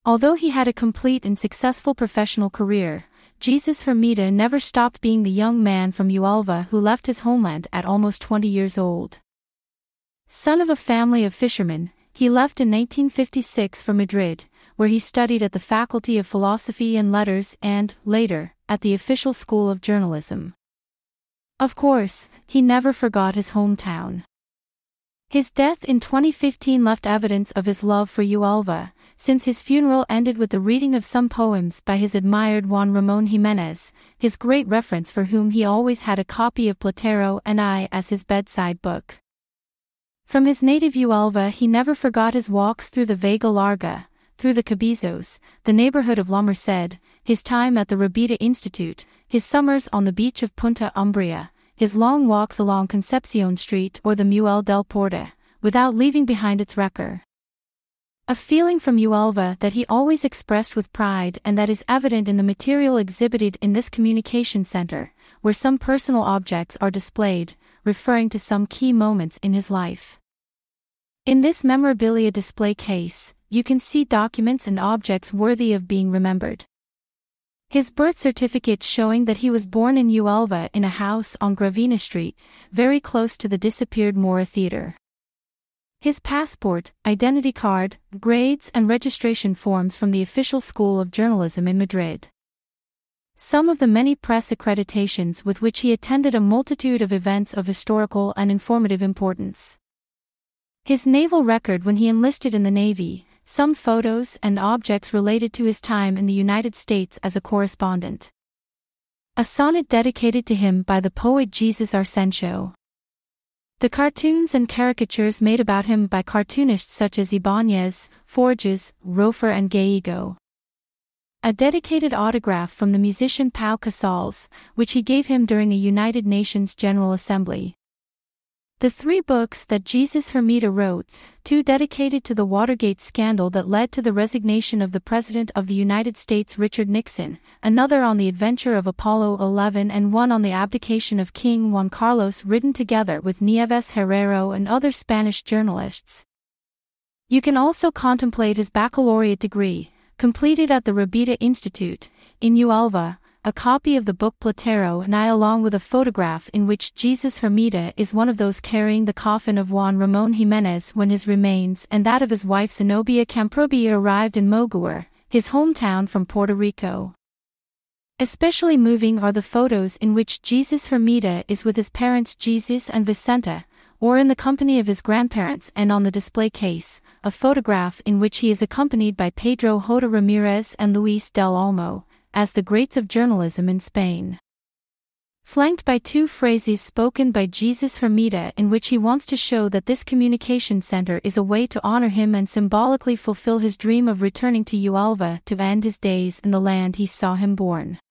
Although he had a complete and successful professional career, Jesus Hermida never stopped being the young man from Huelva who left his homeland at almost 20 years old. Son of a family of fishermen, he left in 1956 for Madrid, where he studied at the Faculty of Philosophy and Letters and, later, at the Official School of Journalism. Of course, he never forgot his hometown. His death in 2015 left evidence of his love for Huelva, since his funeral ended with the reading of some poems by his admired Juan Ramón Jiménez, his great reference for whom he always had a copy of Platero and I as his bedside book. From his native Huelva he never forgot his walks through the Vega Larga, through the Cabizos, the neighborhood of La Merced, his time at the Rabida Institute, his summers on the beach of Punta Umbria, his long walks along Concepcion Street or the Muelle del Porta, without leaving behind its wrecker. A feeling from Huelva that he always expressed with pride and that is evident in the material exhibited in this communication center, where some personal objects are displayed, referring to some key moments in his life. In this memorabilia display case, you can see documents and objects worthy of being remembered. His birth certificate showing that he was born in Huelva in a house on Gravina Street, very close to the disappeared Mora Theater. His passport, identity card, grades and registration forms from the Official School of Journalism in Madrid. Some of the many press accreditations with which he attended a multitude of events of historical and informative importance. His naval record when he enlisted in the Navy, some photos and objects related to his time in the United States as a correspondent. A sonnet dedicated to him by the poet Jesus Arsencio. The cartoons and caricatures made about him by cartoonists such as Ibáñez, Forges, Rofer and Gallego. A dedicated autograph from the musician Pau Casals, which he gave him during a United Nations General Assembly. The 3 books that Jesus Hermida wrote, 2 dedicated to the Watergate scandal that led to the resignation of the President of the United States Richard Nixon, another on the adventure of Apollo 11 and one on the abdication of King Juan Carlos, written together with Nieves Herrero and other Spanish journalists. You can also contemplate his baccalaureate degree, completed at the Rabida Institute, in Huelva, a copy of the book Platero and I along with a photograph in which Jesus Hermida is one of those carrying the coffin of Juan Ramón Jiménez when his remains and that of his wife Zenobia Camprubia arrived in Moguer, his hometown from Puerto Rico. Especially moving are the photos in which Jesus Hermida is with his parents Jesus and Vicenta, or in the company of his grandparents, and on the display case, a photograph in which he is accompanied by Pedro J. Ramirez and Luis del Olmo, as the greats of journalism in Spain. Flanked by 2 phrases spoken by Jesus Hermida in which he wants to show that this communication center is a way to honor him and symbolically fulfill his dream of returning to Huelva to end his days in the land he saw him born.